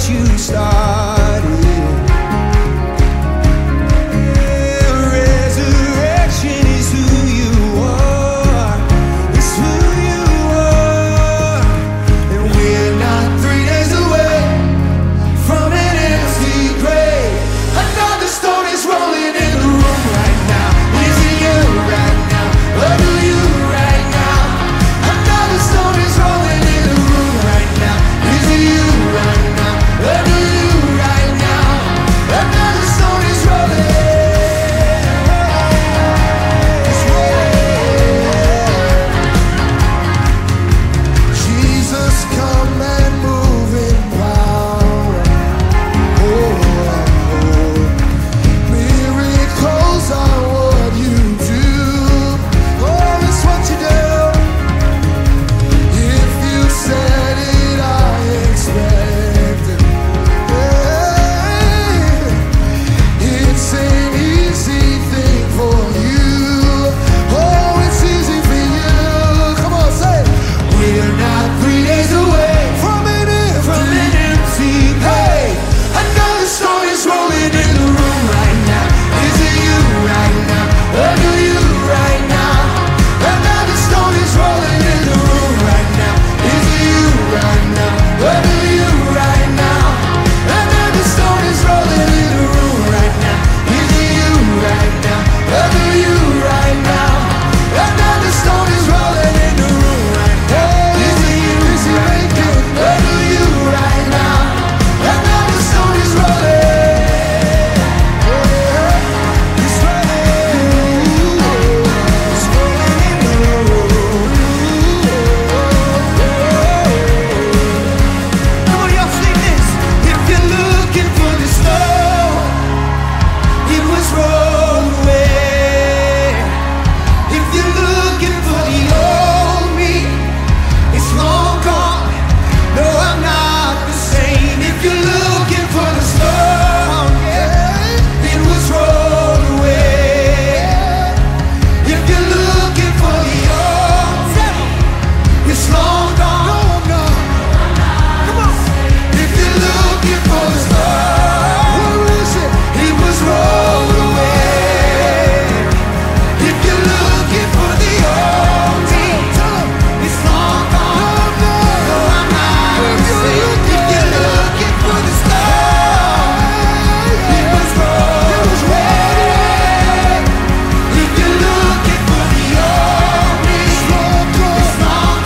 you started. Resurrection is who you are. It's who you are. And we're not 3 days away from an empty grave. Another stone is rolling in the room right now. Is it you right now? Or do you right now? Another stone is rolling in the room right now. Is it you right now? Or do you right now? Another stone is rolling. It's rolling. Jesus, come and move in power. Oh, miracles are what you do. Oh, it's what you do. If you said it, I expect it. It's an easy thing for you. Oh, it's easy for you. Come on, say it. We're not 3 days away from an empty grave. Another stone is rolling in the room right now. Is it you right now? Or do you right now? Another stone is rolling in the room right now. Is it you right now? Or do you right now? Another stone is rolling in the room right now. Is it you right now? Or do you right now? Another stone is rolling in the room right now. Is it you right now? Or do you right now? Another stone is rolling. It's rolling. It's rolling in the room. Come on, y'all sing this. If you're looking for the stone, it was rolled away. If you're looking for the old me, it's long gone. No, I'm not the same. If you're looking for the stone, yeah, it was rolled away. If you're looking for the old self, it's long gone. No, I'm not. Come on. If you're looking for the stone, where is it? It was rolled away. If you're looking for the old me, it's long gone. No, I'm not. If you're looking for the stone, it was rolled away. If you're looking for the old me, it's long gone. It's long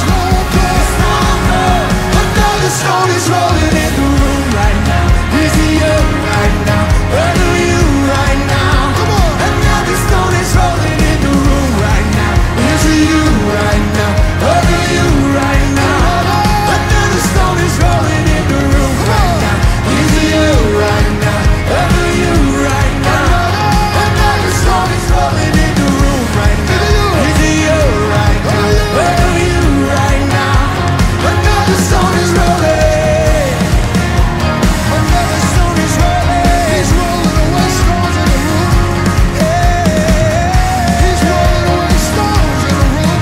gone. Another stone is rolling in the room right now. Is it you right now? Or do you right now? Come on. Another stone is rolling in the room right now. Is it you right now? Or do you right now? Another stone is rolling in the room right now. Is it you right now? Or do you right now? Another stone is rolling in the room right now. Is it you right now? Or do you right now? Another stone is rolling. Another stone is rolling. He's rolling away stones in the room. He's rolling away stones in the room.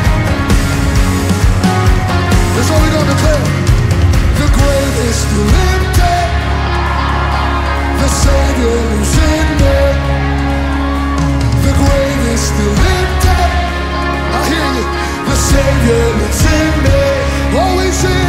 That's all we're gonna declare. The grave is still empty. The Savior lives in me. The grave is still empty. I hear you. The Savior lives in me. Always in